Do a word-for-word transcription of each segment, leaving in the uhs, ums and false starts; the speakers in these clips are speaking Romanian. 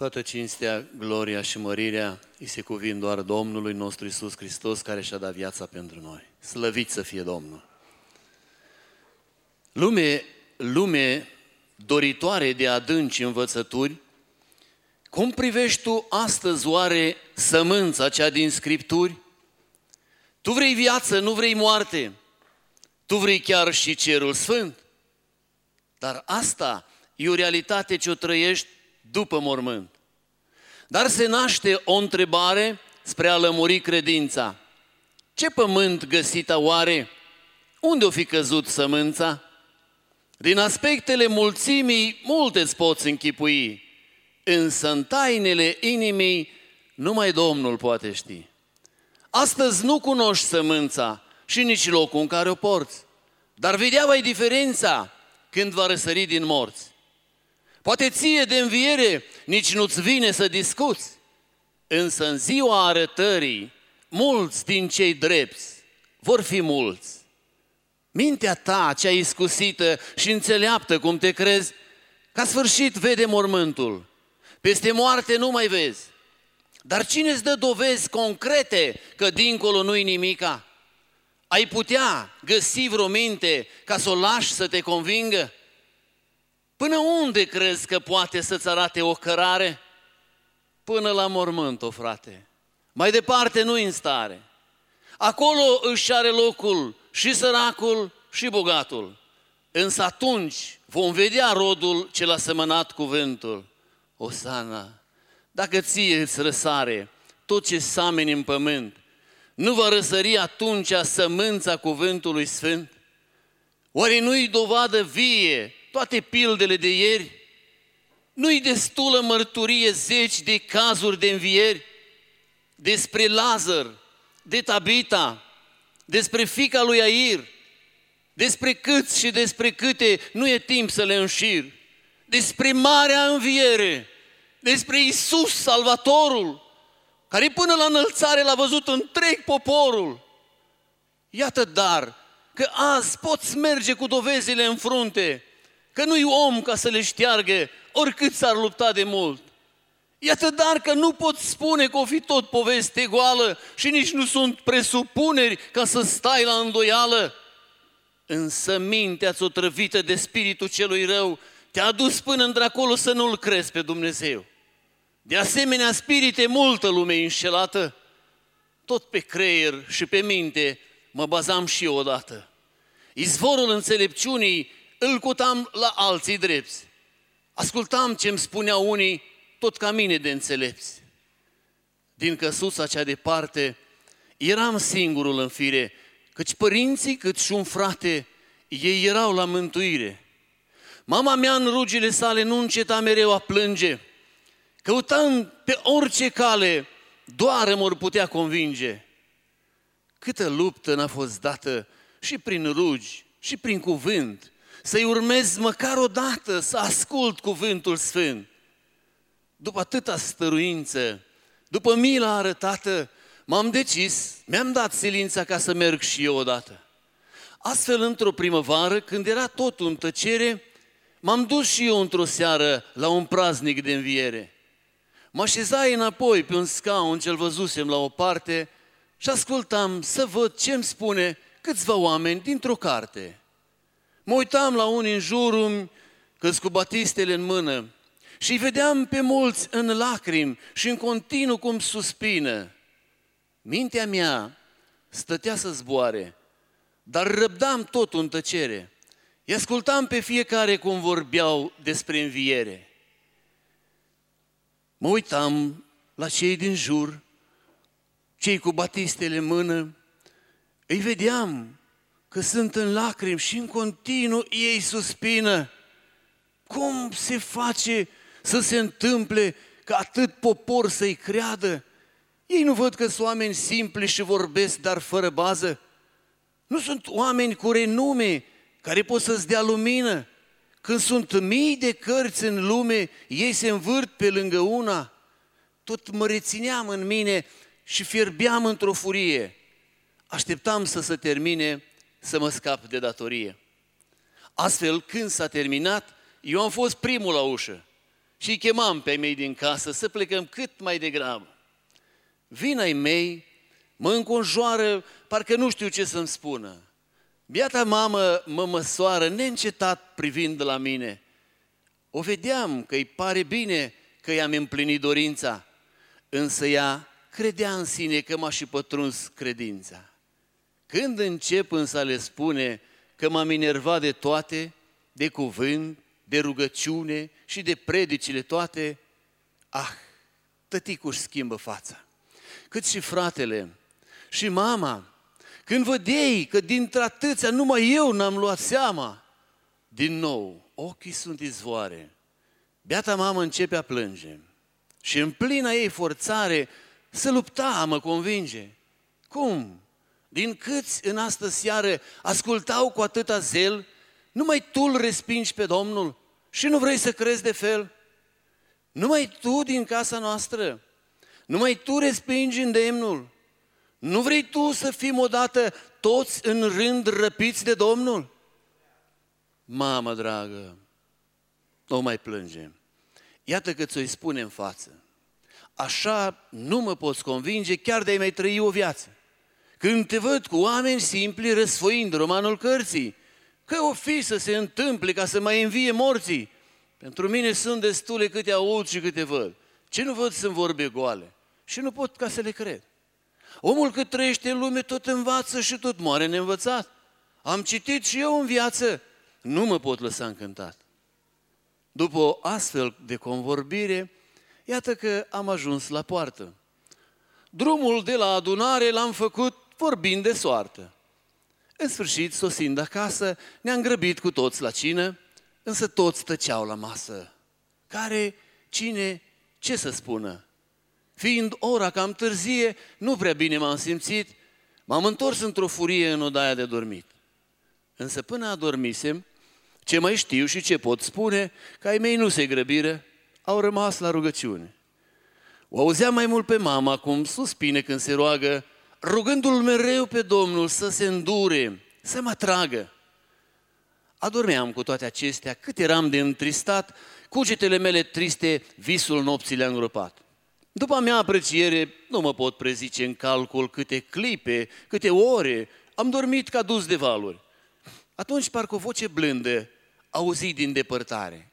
Toată cinstea, gloria și mărirea îi se cuvin doar Domnului nostru Iisus Hristos, care și-a dat viața pentru noi. Slăvit să fie Domnul! Lume, lume doritoare de adânci învățături, cum privești tu astăzi oare sămânța cea din Scripturi? Tu vrei viață, nu vrei moarte. Tu vrei chiar și cerul sfânt. Dar asta e o realitate ce o trăiești după mormânt. Dar se naște o întrebare spre a lămuri credința. Ce pământ găsita oare? Unde o fi căzut sămânța? Din aspectele mulțimii multe îți poți închipui, însă în tainele inimii numai Domnul poate ști. Astăzi nu cunoști sămânța și nici locul în care o porți, dar vedea vai diferența când va răsări din morți. Poate ție de înviere nici nu-ți vine să discuți, însă în ziua arătării mulți din cei drepți vor fi mulți. Mintea ta, cea iscusită și înțeleaptă cum te crezi, ca sfârșit vede mormântul. Peste moarte nu mai vezi. Dar cine îți dă dovezi concrete că dincolo nu-i nimica? Ai putea găsi vreo minte ca să o lași să te convingă? Până unde crezi că poate să-ți arate o cărare? Până la mormânt, o frate. Mai departe nu-i în stare. Acolo își are locul și săracul și bogatul. Însă atunci vom vedea rodul ce l-a semănat cuvântul. Osana, dacă ție îți răsare tot ce sameni în pământ, nu va răsări atunci sămânța cuvântului sfânt? Oare nu-i dovadă vie toate pildele de ieri? Nu-i destulă mărturie zeci de cazuri de învieri? Despre Lazar, de Tabita, despre fiica lui Air, despre câți și despre câte nu e timp să le înșir, despre marea înviere, despre Iisus Salvatorul, care până la înălțare l-a văzut întreg poporul. Iată dar că azi poți merge cu dovezile în frunte, că nu-i om ca să le șteargă oricât s-ar lupta de mult. Iată dar că nu poți spune că o fi tot poveste goală și nici nu sunt presupuneri ca să stai la îndoială. Însă mintea ți-o trăvită de spiritul celui rău te-a adus până într-acolo să nu-L crezi pe Dumnezeu. De asemenea spirite multă lume înșelată, tot pe creier și pe minte mă bazam și eu odată. Izvorul înțelepciunii îl cutam la alții drepți. Ascultam ce-mi spuneau unii, tot ca mine de înțelepți. Din căsuța cea departe eram singurul în fire, căci părinții cât și un frate, ei erau la mântuire. Mama mea în rugile sale nu înceta mereu a plânge, căutând pe orice cale, doar mă putea convinge. Câtă luptă n-a fost dată și prin rugi și prin cuvânt, să-i urmez măcar o dată să ascult cuvântul sfânt. După atâta stăruință, după mila arătată, m-am decis, mi-am dat silința ca să merg și eu odată. Astfel, într-o primăvară, când era totul în tăcere, m-am dus și eu într-o seară la un praznic de înviere. Mă așezai înapoi pe un scaun ce-l văzusem la o parte și ascultam să văd ce-mi spune câțiva oameni dintr-o carte. Mă uitam la unii în jurul, că-s cu batistele în mână, și-i vedeam pe mulți în lacrimi și în continuu cum suspină. Mintea mea stătea să zboare, dar răbdam totul în tăcere. I ascultam pe fiecare cum vorbeau despre înviere. Mă uitam la cei din jur, cei cu batistele în mână, îi vedeam că sunt în lacrimi și în continuu ei suspină. Cum se face să se întâmple ca atât popor să-i creadă? Ei nu văd că sunt oameni simpli și vorbesc, dar fără bază? Nu sunt oameni cu renume care pot să-ți dea lumină? Când sunt mii de cărți în lume, ei se învârt pe lângă una. Tot mă rețineam în mine și fierbeam într-o furie. Așteptam să se termine, să mă scap de datorie. Astfel, când s-a terminat, eu am fost primul la ușă și îi chemam pe ai mei din casă să plecăm cât mai degrabă. Vin ai mei, mă înconjoară, parcă nu știu ce să-mi spună. Biata mamă mă măsoară neîncetat privind la mine. O vedeam că îi pare bine că i-am împlinit dorința, însă ea credea în sine că m-a și pătruns credința. Când încep însă a le spune că m-am enervat de toate, de cuvânt, de rugăciune și de predicile toate, ah, tăticul își schimbă fața. Cât și fratele și mama, când văd ei că dintre atâția numai eu n-am luat seama, din nou, ochii sunt izvoare. Beata mamă începe a plânge și în plină ei forțare să lupta, mă convinge. Cum? Din câți în astă seară ascultau cu atâta zel, numai tu îl respingi pe Domnul și nu vrei să crezi de fel? Numai tu din casa noastră, numai tu respingi îndemnul. Nu vrei tu să fim odată toți în rând răpiți de Domnul? Mamă dragă, nu mai plânge. Iată că ți-o spune în față. Așa nu mă poți convinge chiar de-ai mai trăi o viață. Când te văd cu oameni simpli răsfoind romanul cărții, că o fi să se întâmple ca să mai învie morții. Pentru mine sunt destule câte aud și câte văd. Ce nu văd sunt vorbe goale și nu pot ca să le cred. Omul cât trăiește în lume tot învață și tot moare neînvățat. Am citit și eu în viață, nu mă pot lăsa încântat. După o astfel de convorbire, iată că am ajuns la poartă. Drumul de la adunare l-am făcut vorbind de soartă. În sfârșit, sosind acasă, ne-am grăbit cu toți la cină, însă toți tăceau la masă. Care, cine, ce să spună? Fiind ora cam târzie, nu prea bine m-am simțit, m-am întors într-o furie în odaia de dormit. Însă până adormisem, ce mai știu și ce pot spune, că ai mei nu se grăbiră, au rămas la rugăciune. O auzeam mai mult pe mama cum suspine când se roagă, rugându-l mereu pe Domnul să se îndure, să mă tragă. Adormeam cu toate acestea, cât eram de întristat, cugetele mele triste, visul nopții le-a îngropat. După a mea apreciere, nu mă pot prezice în calcul câte clipe, câte ore am dormit ca dus de valuri. Atunci parcă o voce blândă auzi din depărtare.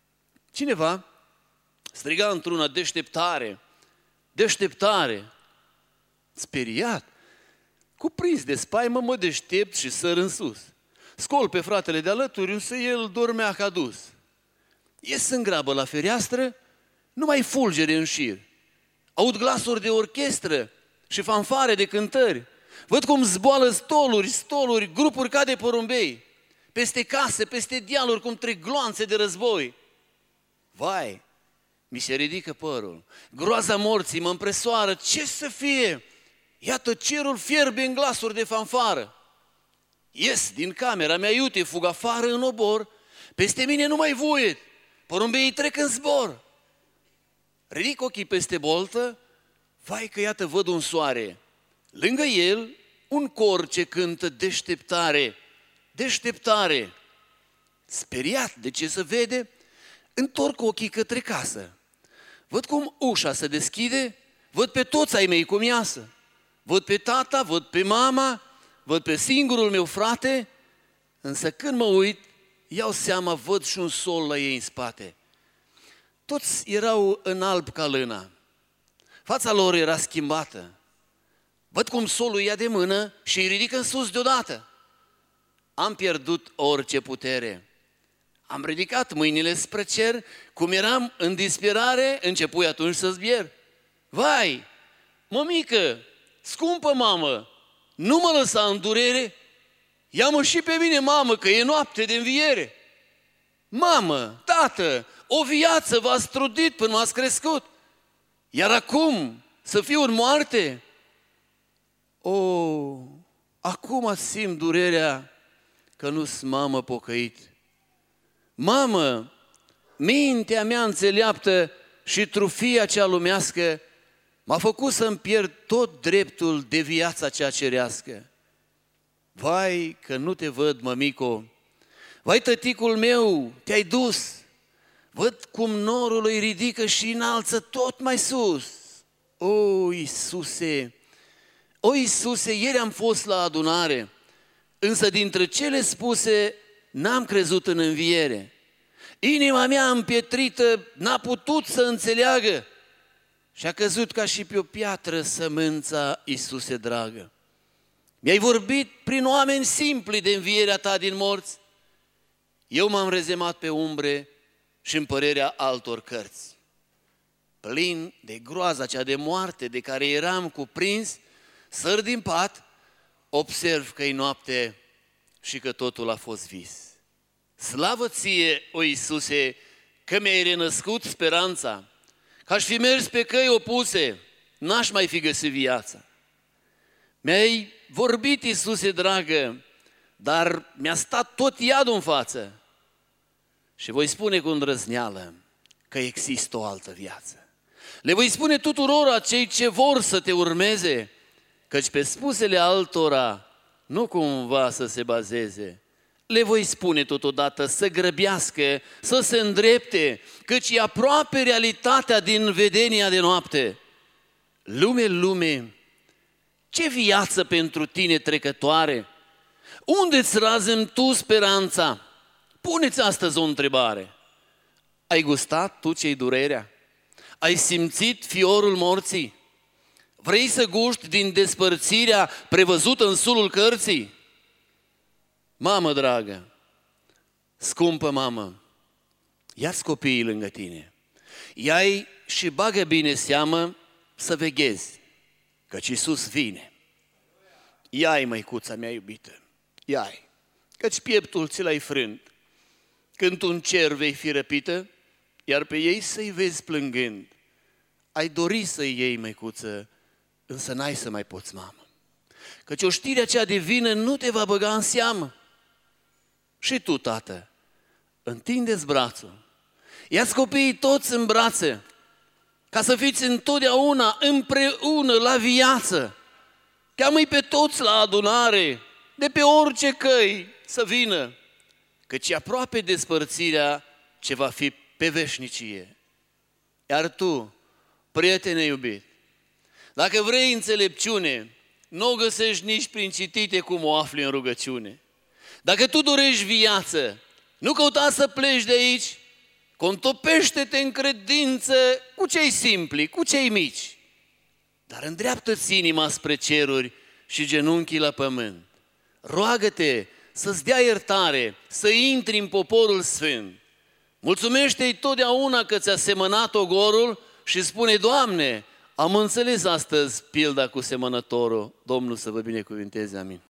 Cineva striga într-una deșteptare, deșteptare. Speriat, cuprins de spaimă, mă deștept și săr în sus. Scol pe fratele de alături, însă el dormea ca dus. Ies în grabă la fereastră, numai fulgere în șir. Aud glasuri de orchestră și fanfare de cântări. Văd cum zboală stoluri, stoluri, grupuri ca de porumbei. Peste case, peste dealuri, cum trec gloanțe de război. Vai, mi se ridică părul. Groaza morții mă împresoară. Ce să fie? Iată cerul fierbe în glasuri de fanfară. Ies din camera mea iute, fug afară în obor. Peste mine nu mai vuiet. Porumbeii trec în zbor. Ridic ochii peste boltă. Vai că iată văd un soare. Lângă el un cor ce cântă deșteptare. Deșteptare. Speriat de ce se vede, întorc ochii către casă. Văd cum ușa se deschide, văd pe toți ai mei cum iasă. Văd pe tata, văd pe mama, văd pe singurul meu frate, însă când mă uit, iau seama, văd și un sol la ei în spate. Toți erau în alb ca lâna. Fața lor era schimbată. Văd cum solul ia de mână și îi ridică în sus deodată. Am pierdut orice putere. Am ridicat mâinile spre cer, cum eram în disperare, începui atunci să zbier. Vai, mămică, scumpă mamă, nu mă lăsa în durere, ia-mă și pe mine, mamă, că e noapte de înviere. Mamă, tată, o viață v-ați trudit până m-ați crescut, iar acum să fiu în moarte? O, acum simt durerea că nu-s mamă pocăit. Mamă, mintea mea înțeleaptă și trufia cea lumească m-a făcut să-mi pierd tot dreptul de viața cea cerească. Vai că nu te văd, mămico, vai tăticul meu, te-ai dus, Văd cum norul îi ridică și înalță tot mai sus. O, Iisuse! O, Iisuse, ieri am fost la adunare, însă dintre cele spuse n-am crezut în înviere. Inima mea împietrită n-a putut să înțeleagă și a căzut ca și pe o piatră sămânța, Iisuse dragă. Mi-ai vorbit prin oameni simpli de învierea ta din morți. Eu m-am rezemat pe umbre și în părerea altor cărți. Plin de groaza cea de moarte de care eram cuprins, săr din pat, observ că-i noapte și că totul a fost vis. Slavă ție, o Iisuse, că mi-ai renăscut speranța, că aș fi mers pe căi opuse, n-aș mai fi găsit viața. Mi-ai vorbit, Iisuse dragă, dar mi-a stat tot iadul în față. Și voi spune cu îndrăzneală că există o altă viață. Le voi spune tuturor cei ce vor să te urmeze, căci pe spusele altora nu cumva să se bazeze. Le voi spune totodată să grăbească, să se îndrepte, căci e aproape realitatea din vedenia de noapte. Lume, lume, ce viață pentru tine trecătoare? Unde-ți razem tu speranța? Pune-ți astăzi o întrebare. Ai gustat tu ce-i durerea? Ai simțit fiorul morții? Vrei să guști din despărțirea prevăzută în sulul cărții? Mamă dragă, scumpă mamă, ia-ți copiii lângă tine, ia-i și bagă bine seamă să veghezi, căci Iisus vine. Ia-i, măicuța mea iubită, ia-i, căci pieptul ți l-ai frânt. Când tu în cer vei fi răpită, iar pe ei să-i vezi plângând. Ai dori să-i iei, măicuță, însă n-ai să mai poți, mamă, căci o știre aceea divină nu te va băga în seamă. Și tu, tată, întinde-ți brațul, ia-ți copiii toți în brațe, ca să fiți întotdeauna împreună la viață. Cheamă-i pe toți la adunare, de pe orice căi să vină, căci e aproape despărțirea ce va fi pe veșnicie. Iar tu, prietene iubit, dacă vrei înțelepciune, nu o găsești nici prin citite cum o afli în rugăciune. Dacă tu dorești viață, nu căuta să pleci de aici, contopește-te în credință cu cei simpli, cu cei mici, dar îndreaptă-ți inima spre ceruri și genunchii la pământ. Roagă-te să-ți dea iertare, să intri în poporul sfânt. Mulțumește-i totdeauna că ți-a semănat ogorul și spune, Doamne, am înțeles astăzi pilda cu semănătorul. Domnul să vă binecuvinteze, amin.